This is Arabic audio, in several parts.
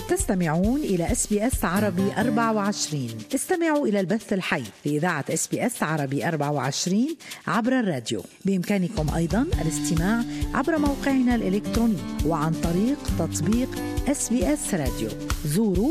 تستمعون إلى SBS عربي 24. استمعوا إلى البث الحي في إذاعة SBS عربي 24 عبر الراديو. بإمكانكم أيضا الاستماع عبر موقعنا الإلكتروني وعن طريق تطبيق SBS راديو. زوروا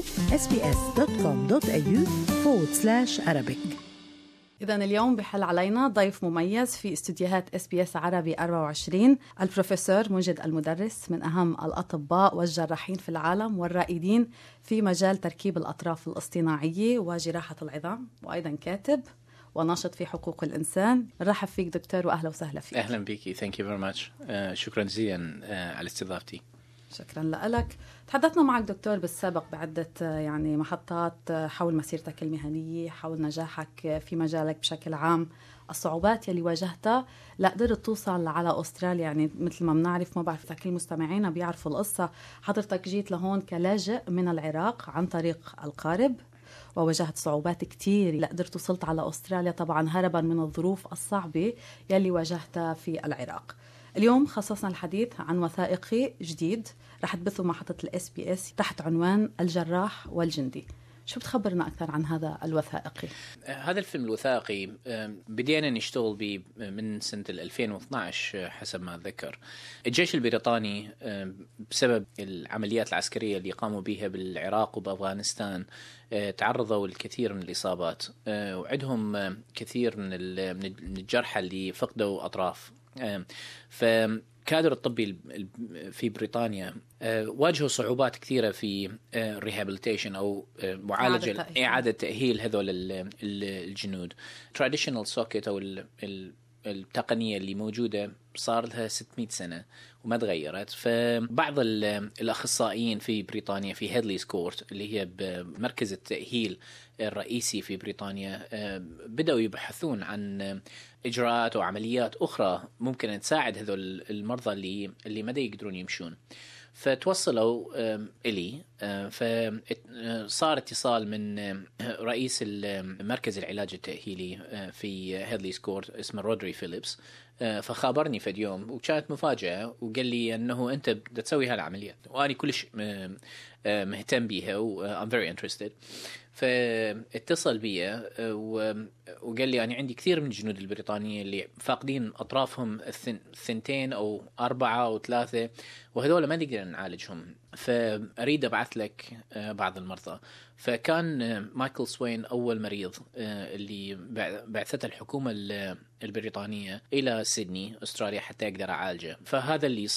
sbs.com.au/Arabic. إذن اليوم بحل علينا ضيف مميز في استوديوهات SBS عربي 24 البروفيسور منجد المدرس، من أهم الأطباء والجراحين في العالم والرائدين في مجال تركيب الأطراف الاصطناعية وجراحة العظام، وأيضا كاتب وناشط في حقوق الإنسان. نرحب فيك دكتور وأهلا وسهلا فيك. أهلا بيكي. Thank you very much. شكرا جزيلا على استضافتي. شكرا لك. تحدثنا معك دكتور بالسابق بعدة محطات حول مسيرتك المهنية، حول نجاحك في مجالك بشكل عام، الصعوبات يلي واجهتها لقدرت توصل على أستراليا. مثل ما بنعرف، ما بعرف إذا كل مستمعينا بيعرفوا القصة، حضرتك جيت لهون كلاجئ من العراق عن طريق القارب، وواجهت صعوبات كتير لقدرت وصلت على أستراليا، طبعا هربا من الظروف الصعبة يلي واجهتها في العراق. اليوم خصصنا الحديث عن وثائقي جديد رح تبثه محطة SBS تحت عنوان الجراح والجندي. شو بتخبرنا أكثر عن هذا الوثائقي؟ هذا الفيلم الوثائقي بدينا نشتغل به من سنة 2012 حسب ما أتذكر. الجيش البريطاني بسبب العمليات العسكرية اللي قاموا بها بالعراق وبأفغانستان تعرضوا للكثير من الإصابات، وعندهم كثير من الجرحى اللي فقدوا أطراف. فكادر الطبي في بريطانيا واجهوا صعوبات كثيرة في ريهابيليتيشن أو معالجة إعادة تأهيل هذول الجنود. traditional socket أو التقنية اللي موجودة صار لها 600 سنة وما تغيرت. فبعض الأخصائيين في بريطانيا في هيدليز كورت اللي هي بمركز التأهيل الرئيسي في بريطانيا بدأوا يبحثون عن إجراءات وعمليات أخرى ممكن أن تساعد هذول المرضى اللي ما يقدرون يمشون. فتوصلوا إلي، فصار اتصال من رئيس مركز العلاج التأهيلي في هيدليز كورت اسمه رودري فيليبس، فخابرني في اليوم وكانت مفاجأة، وقال لي أنه أنت بدأ تسوي هالعمليات وأنا كلش مهتم بيها و I'm very interested. فاتصل بي وقال لي أنا عندي كثير من الجنود البريطانيين اللي فاقدين أطرافهم 2 أو 4 أو 3، وهذول ما نقدر نعالجهم، فأريد أبعث لك بعض المرضى. فكان مايكل سوين أول مريض اللي بعثته الحكومة البريطانية إلى سيدني أستراليا حتى أقدر أعالجه. فهذا اللي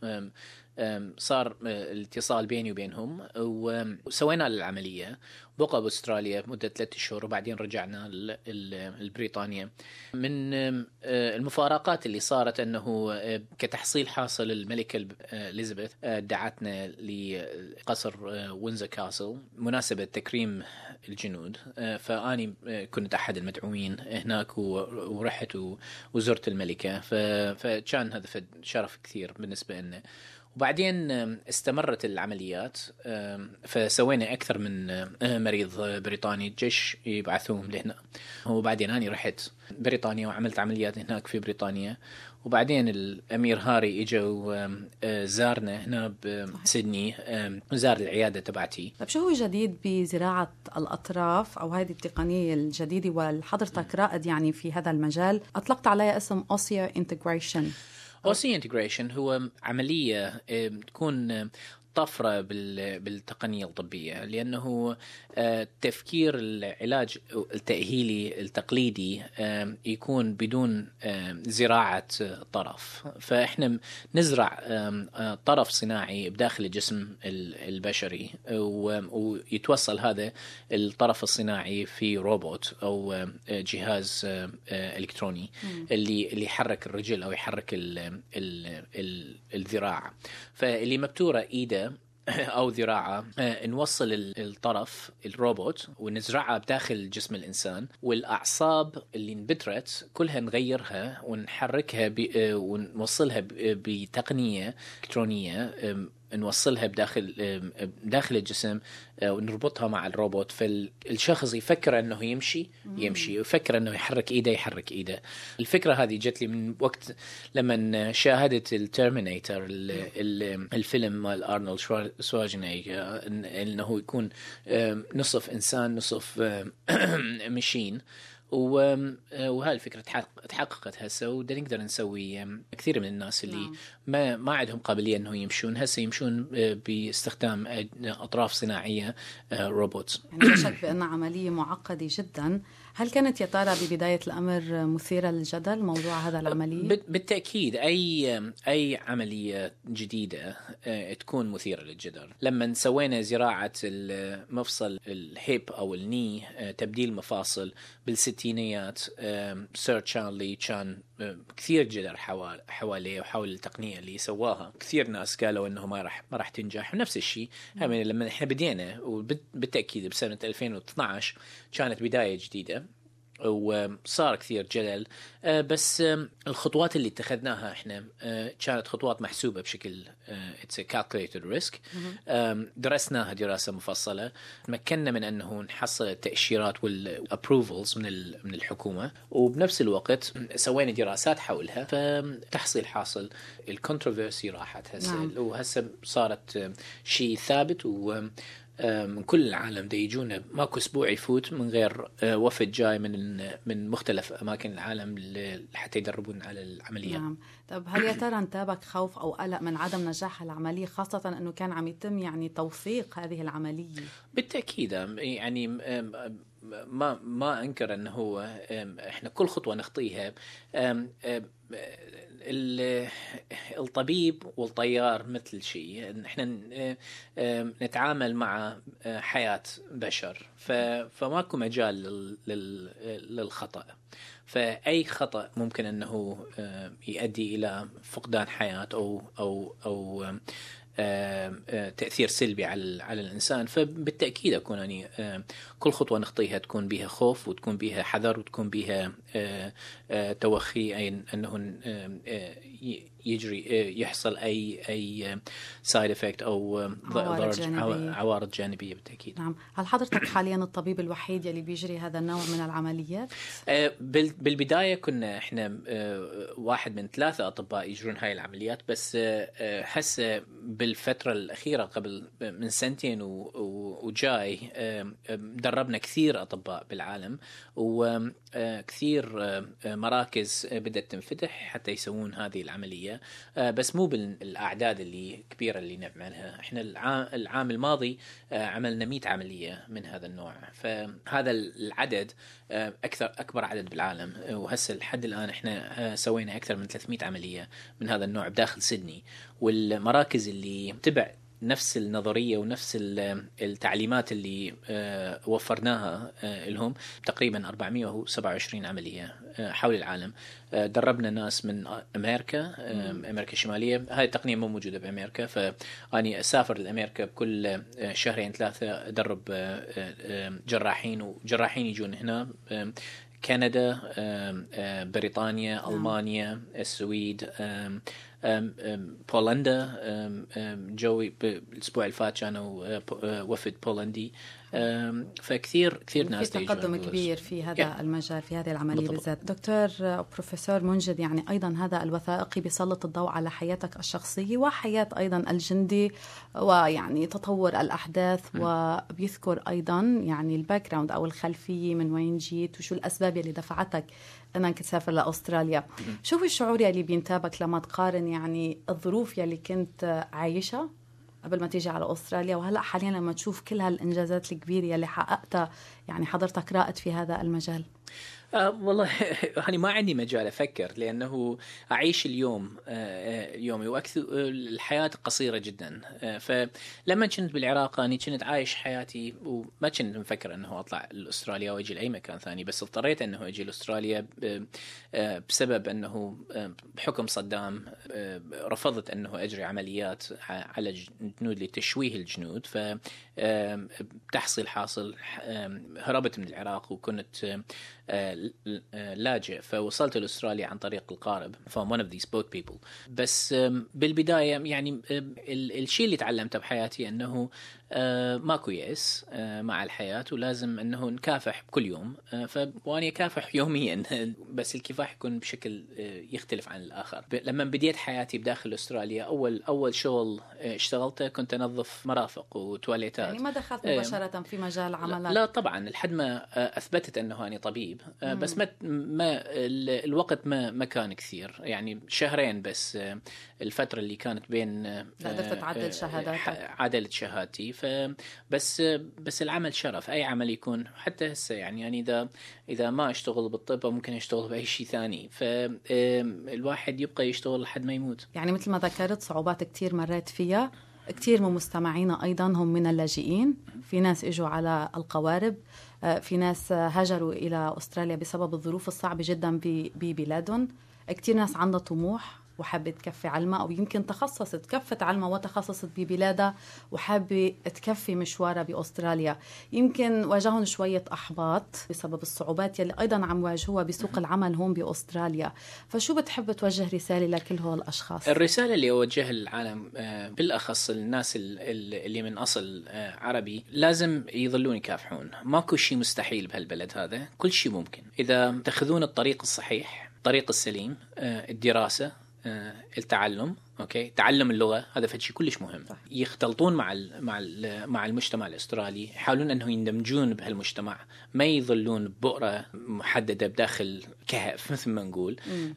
صار الاتصال بيني وبينهم، وسوينا العملية. بقى بأستراليا مدة 3 شهور وبعدين رجعنا لبريطانيا. من المفارقات اللي صارت أنه كتحصيل حاصل الملكة إليزابيث دعتنا لقصر وينزر كاسل مناسبة تكريم الجنود، فأني كنت أحد المدعوين هناك ورحت وزرت الملكة، فكان هذا شرف كثير بالنسبة لنا. وبعدين استمرت العمليات، فسوينا أكثر من مريض بريطاني الجيش يبعثوهم لهنا. وبعدين أنا رحت بريطانيا وعملت عمليات هناك في بريطانيا. وبعدين الأمير هاري إجا وزارنا هنا بسيدني، زار العيادة تبعتي. طيب شو هو جديد بزراعة الأطراف أو هذه التقنية الجديدة وحضرتك رائد في هذا المجال؟ أطلقت عليها اسم Osseous Integration. Osseous Integration هو عملية تكون طفرة بالتقنية الطبية، لأنه تفكير العلاج التأهيلي التقليدي يكون بدون زراعة طرف. فإحنا نزرع طرف صناعي بداخل الجسم البشري، ويتوصل هذا الطرف الصناعي في روبوت أو جهاز إلكتروني اللي يحرك الرجل أو يحرك الذراع. فاللي مبتورة إيده أو ذراعة نوصل الطرف الروبوت ونزرعها بداخل جسم الإنسان، والأعصاب اللي انبترت كلها نغيرها ونحركها ونوصلها بتقنية إلكترونية نوصلها داخل الجسم ونربطها مع الروبوت، فالشخص يفكر أنه يمشي يفكر أنه يحرك إيده. الفكرة هذه جت لي من وقت لما شاهدت الترمينيتر الفيلم مال أرنولد شوارزنيجر، أنه يكون نصف إنسان نصف مشين، وهاي الفكرة تحققت هسه، ودا نقدر نسوي كثير من الناس اللي ما عندهم قابلية أنه يمشون هسه يمشون باستخدام أطراف صناعية روبوت. يعني لا شك بأن عملية معقدة جدا. هل كانت يا ترى ببداية الأمر مثيرة للجدل موضوع هذا العملية؟ بالتأكيد أي عملية جديدة تكون مثيرة للجدل. لما سوينا زراعة المفصل الهيب أو الني، تبديل مفاصل بالستينيات، سير تشارلي كان كثير جدل حواليه وحول التقنية اللي سواها. كثير ناس قالوا إنه ما راح تنجح، ونفس الشيء لما إحنا بدينا، وبالتأكيد بسنة 2012 كانت بداية جديدة وصار كثير جدل، بس الخطوات اللي اتخذناها احنا كانت خطوات محسوبة بشكل it's a calculated risk. درسناها دراسة مفصلة، تمكنا من أنه نحصل التأشيرات والapprovals من الحكومة، وبنفس الوقت سوينا دراسات حولها، فتحصيل حاصل الكونتروفيرسي راحت هسه. وهسه صارت شيء ثابت، من كل العالم دا يجونا، ماكو اسبوع يفوت من غير وفد جاي من مختلف اماكن العالم حتى يدربون على العمليه. نعم. طب هل يا ترى انتابك خوف او قلق من عدم نجاح العمليه، خاصه انه كان عم يتم يعني توثيق هذه العمليه؟ بالتاكيد، يعني ما انكر انه هو احنا كل خطوه نخطيها، الطبيب والطيار مثل شيء، احنا نتعامل مع حياة بشر، فماكو مجال للخطأ. فأي خطأ ممكن أنه يؤدي إلى فقدان حياة أو تأثير سلبي على الإنسان. فبالتأكيد أكون يعني كل خطوة نخطيها تكون بها خوف، وتكون بها حذر، وتكون بها توخي، أي أنه يحصل أي سايد إفكت أو عوارض جانبية. بالتأكيد. نعم. هل حضرتك حاليا الطبيب الوحيد يلي بيجري هذا النوع من العمليات؟ بالبداية كنا إحنا واحد من 3 أطباء يجرون هاي العمليات، بس هسه بالفترة الأخيرة قبل من 2 وجاي دربنا كثير أطباء بالعالم، وكثير مراكز بدأت تنفتح حتى يسوون هذه العملية، بس مو بالأعداد اللي كبيرة اللي نعملها. احنا العام الماضي عملنا 100 عملية من هذا النوع، فهذا العدد أكبر عدد بالعالم. وهسه لحد الآن احنا سوينا أكثر من 300 عملية من هذا النوع بداخل سيدني، والمراكز اللي تبع نفس النظرية ونفس التعليمات اللي وفرناها لهم تقريبا 427 عملية حول العالم. دربنا ناس من أمريكا الشمالية، هاي التقنية مو موجودة بأمريكا، فأني أسافر لأمريكا بكل 2-3 أدرب جراحين، وجراحين يجون هنا كندا، بريطانيا، ألمانيا، السويد، بولندا. جوي بالأسبوع الفات كانوا وفد بولندي، فكثير ناس في تقدم كبير في هذا المجال، في هذه العملية بالذات. دكتور بروفيسور منجد، يعني أيضا هذا الوثائقي بيسلط الضوء على حياتك الشخصية وحياة أيضا الجندي، ويعني تطور الأحداث، وبيذكر أيضا يعني الباك جراوند أو الخلفية، من وين جيت وشو الأسباب اللي دفعتك أنك تسافر لأستراليا. شو هو الشعور يلي بينتابك لما تقارن يعني الظروف يلي كنت عايشها قبل ما تيجي على أستراليا، وهلأ حاليا لما تشوف كل هالإنجازات الكبيرة يلي حققتها؟ يعني حضرتك رائد في هذا المجال. والله يعني ما عندي مجال أفكر، لأنه أعيش اليوم يومي، وأكثر الحياة قصيرة جدا. فلما كنت بالعراق أنا كنت عايش حياتي، وما كنت مفكر أنه أطلع لأستراليا وأجي لأي مكان ثاني، بس اضطريت أنه أجي لأستراليا بسبب أنه بحكم صدام رفضت أنه أجري عمليات على الجنود لتشويه الجنود. فتحصيل حاصل هربت من العراق، وكنت لاجئ، فوصلت لأستراليا عن طريق القارب. from one of these boat people. بس بالبداية يعني الشيء اللي تعلمته بحياتي أنه ماكو يأس مع الحياة، ولازم أنه نكافح كل يوم. وأنا أكافح يوميا، بس الكفاح يكون بشكل يختلف عن الآخر. لما بديت حياتي بداخل أستراليا، أول شغل اشتغلته كنت أنظف مرافق وتواليتات. يعني ما دخلت مباشرة في مجال عملك؟ لا طبعا، لحد ما أثبتت أنه أنا طبيب. بس ما الوقت ما كان كثير، يعني شهرين بس. الفترة اللي كانت بين قدرت تعدل شهاداتك؟ عدلت شهادتي. بس العمل شرف، أي عمل يكون. حتى هسه يعني إذا ما أشتغل بالطب ممكن أشتغل بأي شيء ثاني، فالواحد يبقى يشتغل لحد ما يموت. يعني مثل ما ذكرت صعوبات كتير مريت فيها. كتير من مستمعينا أيضا هم من اللاجئين، في ناس إجوا على القوارب، في ناس هاجروا إلى أستراليا بسبب الظروف الصعبة جدا ببلادهم. كتير ناس عندها طموح وحابة تكفي علمها، أو يمكن كفت علمها وتخصصت ببلادها وحابة تكفي مشوارها بأستراليا. يمكن واجهون شوية أحباط بسبب الصعوبات يلي أيضا عم واجهوها بسوق العمل هون بأستراليا. فشو بتحب توجه رسالة لكل هول الأشخاص؟ الرسالة اللي أوجهها للعالم، بالأخص الناس اللي من أصل عربي، لازم يظلون يكافحون. ماكو شيء مستحيل بهالبلد هذا، كل شيء ممكن إذا تأخذون الطريق الصحيح، الطريق السليم، الدراسة، التعلم. تعلم اللغة هذا فشي كلش مهم. يختلطون مع المجتمع الأسترالي، يحاولون أنه يندمجون بهالمجتمع، ما يظلون ببؤرة محددة بداخل كهف مثل ما نقول.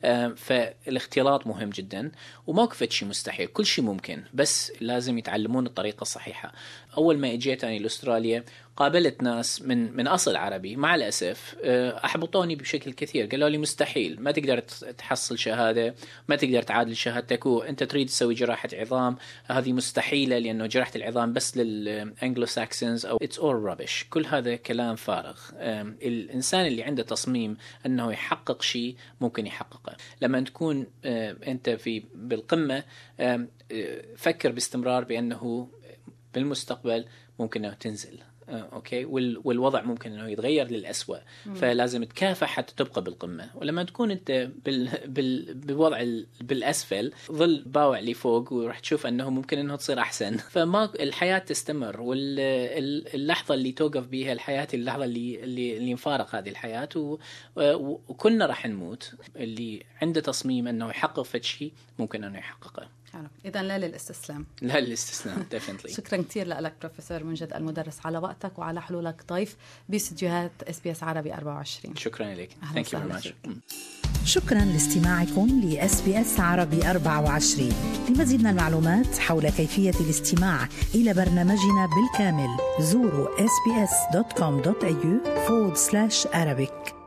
فالاختلاط مهم جدا، وماكو فشي مستحيل، كل شيء ممكن، بس لازم يتعلمون الطريقة الصحيحة. أول ما اجيت أنا لأستراليا قابلت ناس من أصل عربي، مع الأسف أحبطوني بشكل كثير. قالوا لي مستحيل، ما تقدر تحصل شهادة، ما تقدر تعادل شهادتك، وأنت تريد تسوي جراحة عظام، هذه مستحيلة لأنه جراحة العظام بس للأنجلو ساكسونز، أو it's all rubbish. كل هذا كلام فارغ. الإنسان اللي عنده تصميم أنه يحقق شيء ممكن يحققه. لما تكون أنت بالقمة، فكر باستمرار بأنه بالمستقبل ممكن أنه تنزل. والوضع ممكن انه يتغير للأسوأ. فلازم تكافح حتى تبقى بالقمة. ولما تكون انت بالوضع بالأسفل، ظل باوع لي فوق، وراح تشوف انه ممكن انه تصير احسن. فما الحياة تستمر، واللحظة اللي توقف بيها الحياة اللحظة اللي نفارق هذه الحياة، وكلنا راح نموت. اللي عنده تصميم انه يحقق فد شيء ممكن انه يحققه. إذن لا للاستسلام. لا للاستسلام definitely. شكرا كتير لك بروفيسور منجد المدرس على وقتك وعلى حلولك ضيف باستديوهات SBS عربي 24. شكرا لك. Thank you very much. شكرا لاستماعكم ل SBS عربي 24. لمزيد من المعلومات حول كيفية الاستماع إلى برنامجنا بالكامل زوروا sbs.com.au/Arabic.